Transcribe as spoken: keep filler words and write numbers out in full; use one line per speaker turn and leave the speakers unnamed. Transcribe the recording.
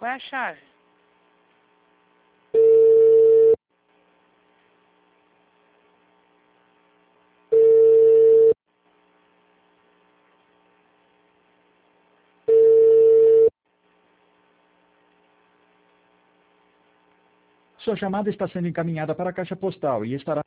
Qual é a chave?
Sua chamada está sendo encaminhada para a caixa postal e estará